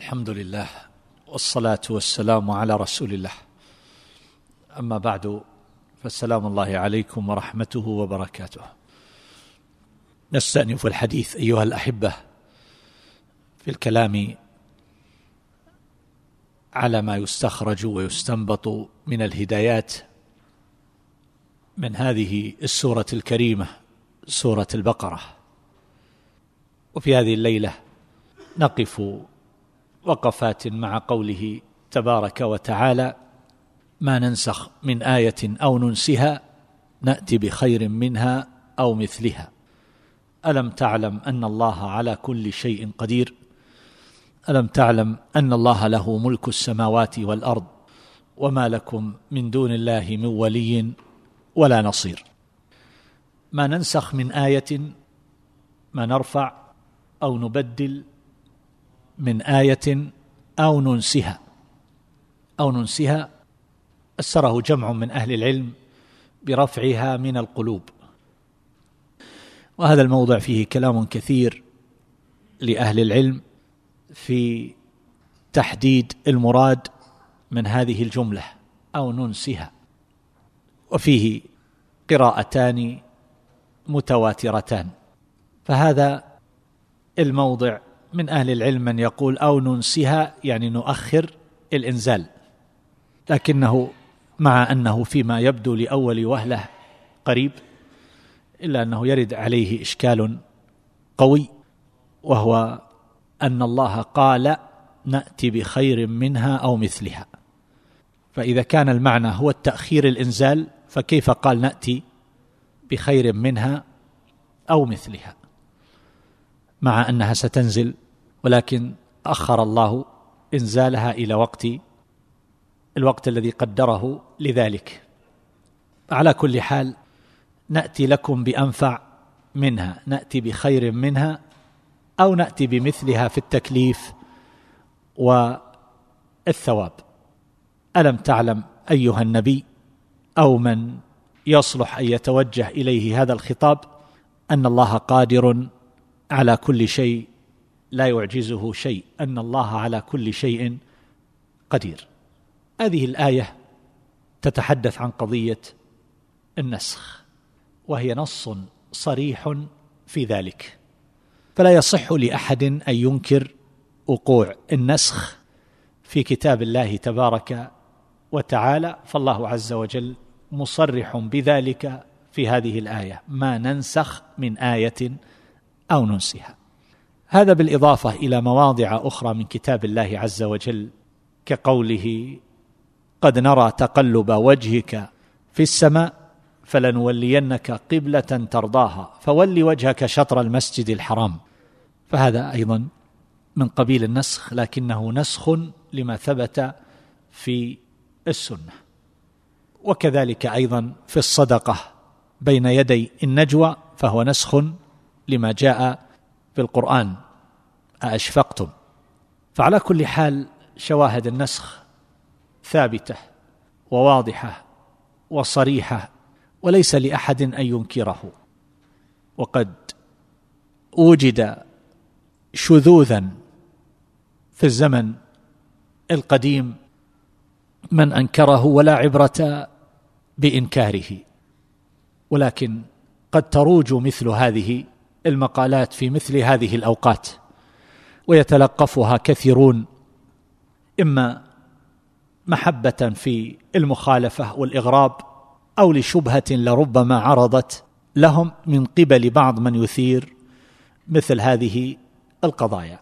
الحمد لله والصلاة والسلام على رسول الله. أما بعد، فالسلام الله عليكم ورحمته وبركاته. نستأنف الحديث أيها الأحبة في الكلام على ما يستخرج ويستنبط من الهدايات من هذه السورة الكريمة، سورة البقرة. وفي هذه الليلة نقف وقفات مع قوله تبارك وتعالى: ما ننسخ من آية أو ننسها نأتي بخير منها أو مثلها. ألم تعلم أن الله على كل شيء قدير؟ ألم تعلم أن الله له ملك السماوات والأرض وما لكم من دون الله من ولي ولا نصير. ما ننسخ من آية، ما نرفع أو نبدل من آية أو ننسها. أو ننسها أسره جمع من أهل العلم برفعها من القلوب، وهذا الموضع فيه كلام كثير لأهل العلم في تحديد المراد من هذه الجملة أو ننسها، وفيه قراءتان متواترتان. فهذا الموضع من أهل العلم من يقول أو ننسها يعني نؤخر الإنزال، لكنه مع أنه فيما يبدو لأول وهلة قريب، إلا أنه يرد عليه إشكال قوي، وهو أن الله قال نأتي بخير منها أو مثلها. فإذا كان المعنى هو التأخير الإنزال، فكيف قال نأتي بخير منها أو مثلها، مع أنها ستنزل، ولكن أخر الله إنزالها إلى الوقت الذي قدره لذلك. على كل حال، نأتي لكم بأنفع منها، نأتي بخير منها، أو نأتي بمثلها في التكليف والثواب. ألم تعلم أيها النبي أو من يصلح أن يتوجه إليه هذا الخطاب أن الله قادر على كل شيء لا يعجزه شيء، أن الله على كل شيء قدير. هذه الآية تتحدث عن قضية النسخ، وهي نص صريح في ذلك، فلا يصح لأحد أن ينكر وقوع النسخ في كتاب الله تبارك وتعالى، فالله عز وجل مصرح بذلك في هذه الآية: ما ننسخ من آية أو ننسها. هذا بالإضافة إلى مواضع أخرى من كتاب الله عز وجل، كقوله: قد نرى تقلب وجهك في السماء فلنولينك قبلة ترضاها فول وجهك شطر المسجد الحرام. فهذا أيضا من قبيل النسخ، لكنه نسخ لما ثبت في السنة. وكذلك أيضا في الصدقة بين يدي النجوى، فهو نسخ لما جاء في القرآن: أأشفقتم. فعلى كل حال، شواهد النسخ ثابتة وواضحة وصريحة، وليس لأحد أن ينكره. وقد وجد شذوذا في الزمن القديم من أنكره، ولا عبرة بإنكاره، ولكن قد تروج مثل هذه المقالات في مثل هذه الأوقات، ويتلقفها كثيرون، إما محبة في المخالفة والإغراب، أو لشبهة لربما عرضت لهم من قبل بعض من يثير مثل هذه القضايا.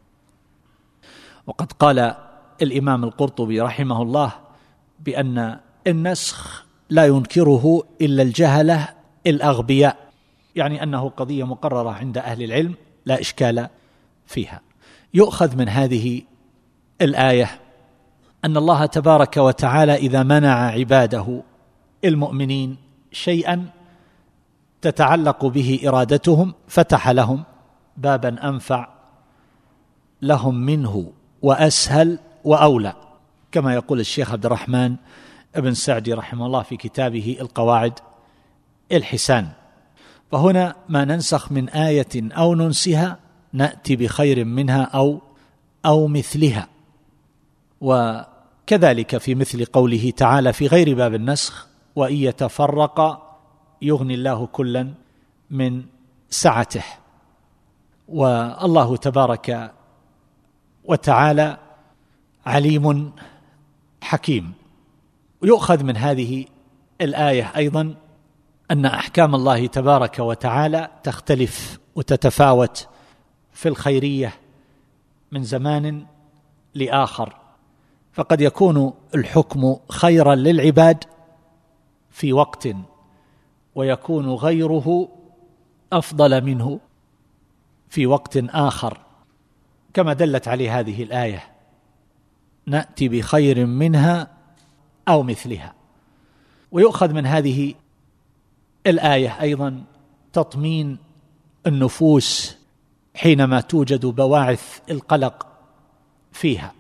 وقد قال الإمام القرطبي رحمه الله بأن النسخ لا ينكره إلا الجهلة الأغبياء، يعني أنه قضية مقررة عند أهل العلم لا إشكال فيها. يؤخذ من هذه الآية أن الله تبارك وتعالى إذا منع عباده المؤمنين شيئا تتعلق به إرادتهم، فتح لهم بابا أنفع لهم منه وأسهل وأولى، كما يقول الشيخ عبد الرحمن ابن سعدي رحمه الله في كتابه القواعد الحسان. فهنا ما ننسخ من آية أو ننسها نأتي بخير منها أو أو مثلها. وكذلك في مثل قوله تعالى في غير باب النسخ: وإن يتفرق يغني الله كلا من سعته. والله تبارك وتعالى عليم حكيم. ويؤخذ من هذه الآية أيضا أن أحكام الله تبارك وتعالى تختلف وتتفاوت في الخيرية من زمان لآخر، فقد يكون الحكم خيرا للعباد في وقت ويكون غيره أفضل منه في وقت آخر، كما دلت عليه هذه الآية: نأتي بخير منها أو مثلها. ويؤخذ من هذه الآية أيضا تطمين النفوس حينما توجد بواعث القلق فيها.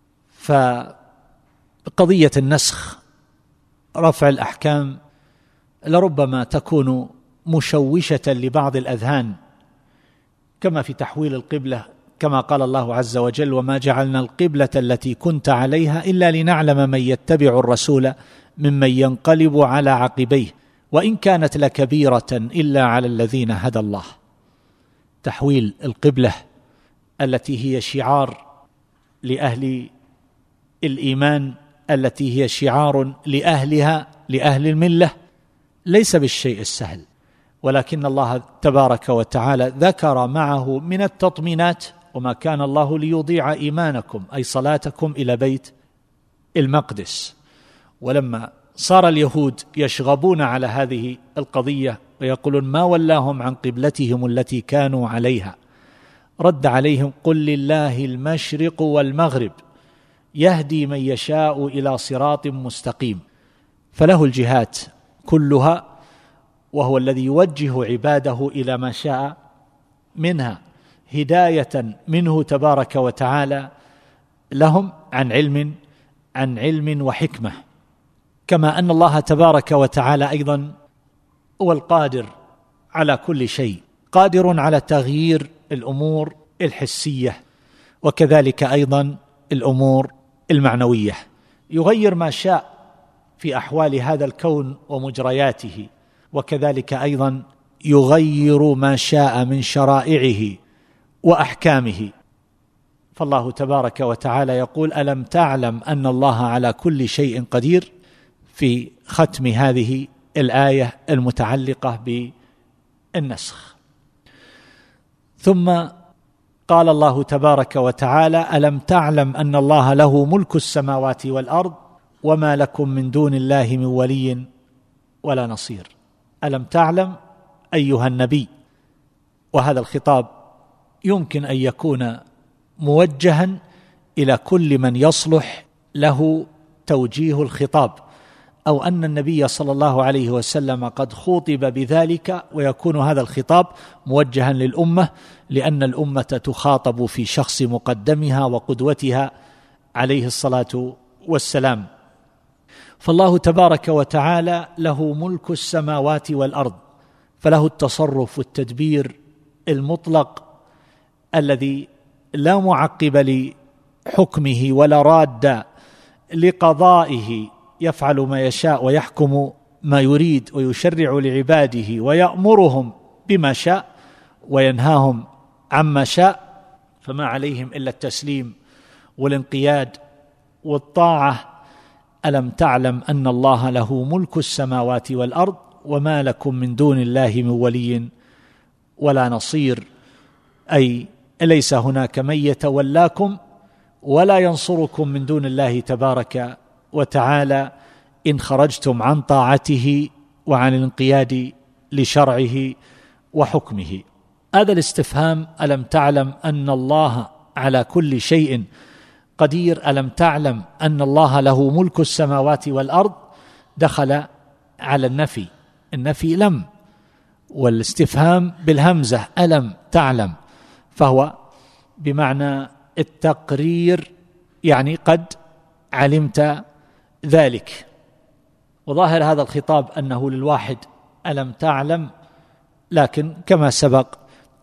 فقضية النسخ، رفع الأحكام، لربما تكون مشوشة لبعض الأذهان، كما في تحويل القبلة، كما قال الله عز وجل: وما جعلنا القبلة التي كنت عليها إلا لنعلم من يتبع الرسول ممن ينقلب على عقبيه وإن كانت لكبيرة إلا على الذين هدى الله. تحويل القبلة التي هي شعار لأهل الإيمان، التي هي شعار لأهلها، لأهل الملة، ليس بالشيء السهل، ولكن الله تبارك وتعالى ذكر معه من التطمينات: وما كان الله ليضيع إيمانكم، أي صلاتكم إلى بيت المقدس. ولما صار اليهود يشغبون على هذه القضية ويقولون ما ولاهم عن قبلتهم التي كانوا عليها، رد عليهم: قل لله المشرق والمغرب يهدي من يشاء إلى صراط مستقيم. فله الجهات كلها، وهو الذي يوجه عباده إلى ما شاء منها هداية منه تبارك وتعالى لهم عن علم وحكمة. كما أن الله تبارك وتعالى أيضا هو القادر على كل شيء، قادر على تغيير الأمور الحسية، وكذلك أيضا الأمور المعنوية، يغير ما شاء في أحوال هذا الكون ومجرياته، وكذلك أيضا يغير ما شاء من شرائعه وأحكامه. فالله تبارك وتعالى يقول: ألم تعلم أن الله على كل شيء قدير، في ختم هذه الآية المتعلقة بالنسخ. ثم قال الله تبارك وتعالى: ألم تعلم أن الله له ملك السماوات والأرض وما لكم من دون الله من ولي ولا نصير. ألم تعلم أيها النبي، وهذا الخطاب يمكن أن يكون موجها إلى كل من يصلح له توجيه الخطاب، أو أن النبي صلى الله عليه وسلم قد خوطب بذلك، ويكون هذا الخطاب موجها للأمة، لأن الأمة تخاطب في شخص مقدمها وقدوتها عليه الصلاة والسلام. فالله تبارك وتعالى له ملك السماوات والأرض، فله التصرف والتدبير المطلق الذي لا معقب لحكمه ولا راد لقضائه، يفعل ما يشاء ويحكم ما يريد ويشرع لعباده ويأمرهم بما شاء وينهاهم عما شاء، فما عليهم إلا التسليم والانقياد والطاعة. ألم تعلم أن الله له ملك السماوات والأرض وما لكم من دون الله من ولي ولا نصير، أي ليس هناك من يتولاكم ولا ينصركم من دون الله تبارك وتعالى إن خرجتم عن طاعته وعن الانقياد لشرعه وحكمه. هذا الاستفهام: ألم تعلم أن الله على كل شيء قدير، ألم تعلم أن الله له ملك السماوات والأرض، دخل على النفي لم، والاستفهام بالهمزة ألم تعلم، فهو بمعنى التقرير، يعني قد علمت ذلك. وظاهر هذا الخطاب أنه للواحد: ألم تعلم، لكن كما سبق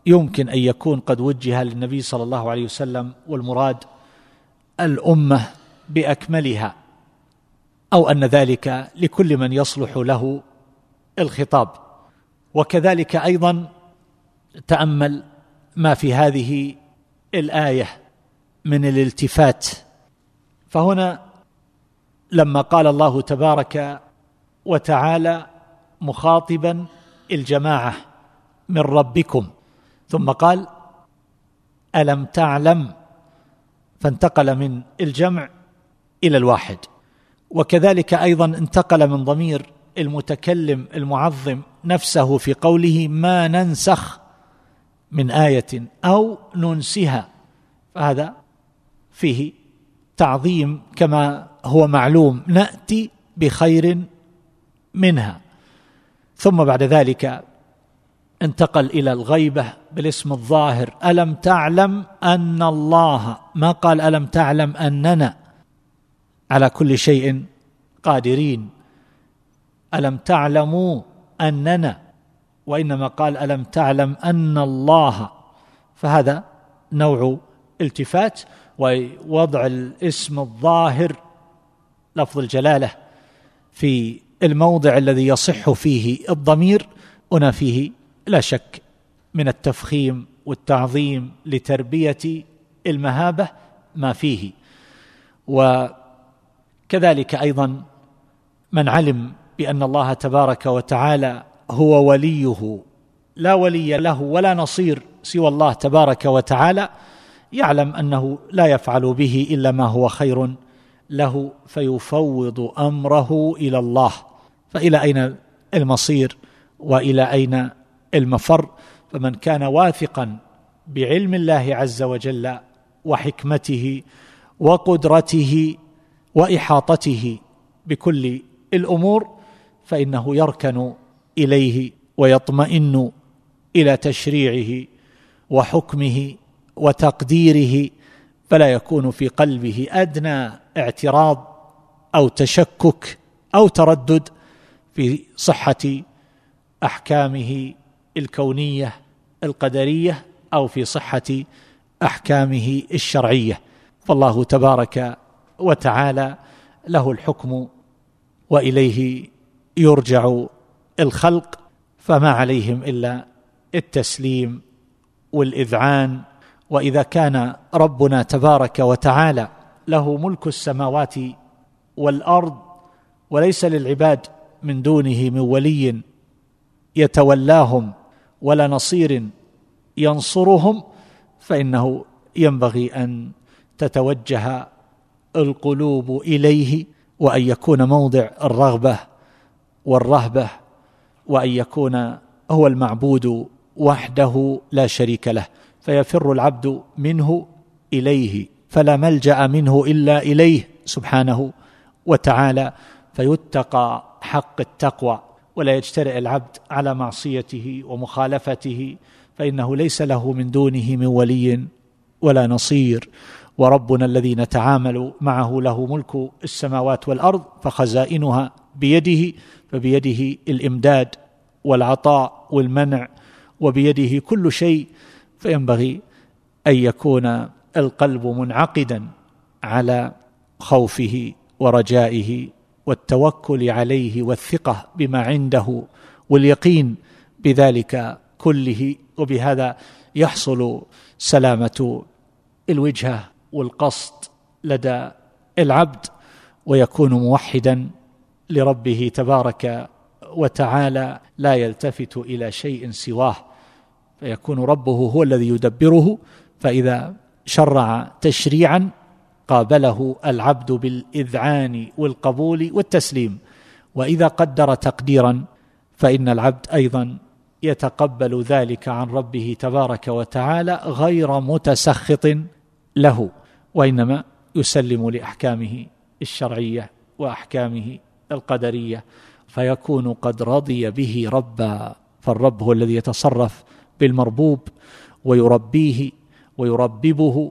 يمكن أن يكون قد وجه للنبي صلى الله عليه وسلم، والمراد الأمة بأكملها، أو أن ذلك لكل من يصلح له الخطاب. وكذلك أيضا تأمل ما في هذه الآية من الالتفات. فهنا لما قال الله تبارك وتعالى مخاطبا الجماعة من ربكم، ثم قال ألم تعلم، فانتقل من الجمع إلى الواحد. وكذلك أيضا انتقل من ضمير المتكلم المعظم نفسه في قوله ما ننسخ من آية أو ننسها، فهذا فيه تعظيم كما هو معلوم، نأتي بخير منها. ثم بعد ذلك انتقل إلى الغيبة بالاسم الظاهر، ألم تعلم أن الله، ما قال ألم تعلم أننا على كل شيء قادرين، ألم تعلموا أننا، وإنما قال ألم تعلم أن الله، فهذا نوع التفات. ووضع الاسم الظاهر لفظ الجلالة في الموضع الذي يصح فيه الضمير، هنا فيه لا شك من التفخيم والتعظيم لتربية المهابة ما فيه. وكذلك أيضا من علم بأن الله تبارك وتعالى هو وليه، لا ولي له ولا نصير سوى الله تبارك وتعالى، يعلم أنه لا يفعل به إلا ما هو خير له، فيفوض أمره إلى الله. فإلى أين المصير وإلى أين المفر؟ فمن كان واثقا بعلم الله عز وجل وحكمته وقدرته وإحاطته بكل الأمور، فإنه يركن إليه ويطمئن إلى تشريعه وحكمه وتقديره، فلا يكون في قلبه أدنى اعتراض أو تشكك أو تردد في صحة أحكامه الكونية القدرية أو في صحة أحكامه الشرعية. فالله تبارك وتعالى له الحكم وإليه يرجع الخلق، فما عليهم إلا التسليم والإذعان. وإذا كان ربنا تبارك وتعالى له ملك السماوات والأرض وليس للعباد من دونه من ولي يتولاهم ولا نصير ينصرهم، فإنه ينبغي أن تتوجه القلوب إليه، وأن يكون موضع الرغبة والرهبة، وأن يكون هو المعبود وحده لا شريك له، فيفر العبد منه إليه، فلا ملجأ منه إلا إليه سبحانه وتعالى، فيتقى حق التقوى، ولا يجترئ العبد على معصيته ومخالفته، فإنه ليس له من دونه من ولي ولا نصير. وربنا الذي نتعامل معه له ملك السماوات والأرض، فخزائنها بيده، فبيده الإمداد والعطاء والمنع، وبيده كل شيء، فينبغي أن يكون القلب منعقدا على خوفه ورجائه والتوكل عليه والثقة بما عنده واليقين بذلك كله. وبهذا يحصل سلامة الوجهة والقصد لدى العبد، ويكون موحدا لربه تبارك وتعالى، لا يلتفت إلى شيء سواه، فيكون ربه هو الذي يدبره. فإذا شرع تشريعا قابله العبد بالإذعان والقبول والتسليم، وإذا قدر تقديرا فإن العبد أيضا يتقبل ذلك عن ربه تبارك وتعالى غير متسخط له، وإنما يسلم لأحكامه الشرعية وأحكامه القدرية، فيكون قد رضي به ربا. فالرب هو الذي يتصرف بالمربوب ويربيه ويرببه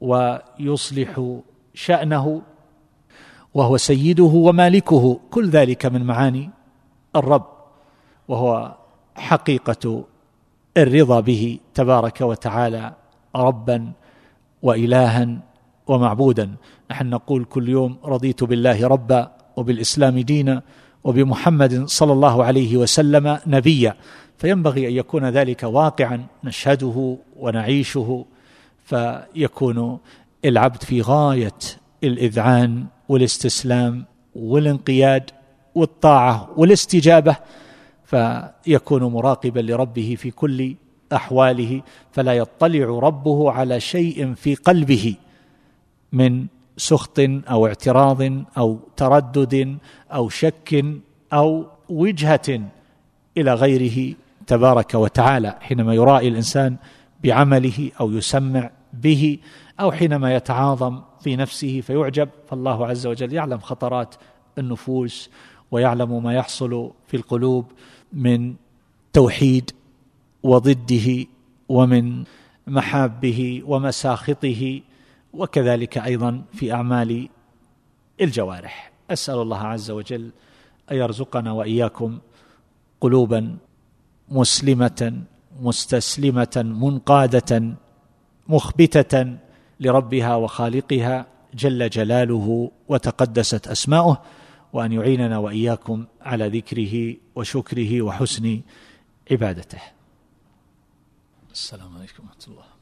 ويصلح شأنه، وهو سيده ومالكه. كل ذلك من معاني الرب، وهو حقيقة الرضا به تبارك وتعالى ربا وإلها ومعبودا. نحن نقول كل يوم رضيت بالله ربا وبالإسلام دينا وبمحمد صلى الله عليه وسلم نبيا، فينبغي أن يكون ذلك واقعا نشهده ونعيشه، فيكون العبد في غاية الإذعان والاستسلام والانقياد والطاعة والاستجابة، فيكون مراقبا لربه في كل أحواله، فلا يطلع ربه على شيء في قلبه من سخط أو اعتراض أو تردد أو شك أو وجهة إلى غيره تبارك وتعالى، حينما يرائي الإنسان بعمله أو يسمع به، أو حينما يتعاظم في نفسه فيعجب، فالله عز وجل يعلم خطرات النفوس ويعلم ما يحصل في القلوب من توحيد وضده ومن محابه ومساخطه، وكذلك أيضا في أعمال الجوارح. أسأل الله عز وجل أن يرزقنا وإياكم قلوبا مسلمة مستسلمة منقادة مخبتة لربها وخالقها جل جلاله وتقدست أسماؤه، وأن يعيننا وإياكم على ذكره وشكره وحسن عبادته. السلام عليكم ورحمة الله.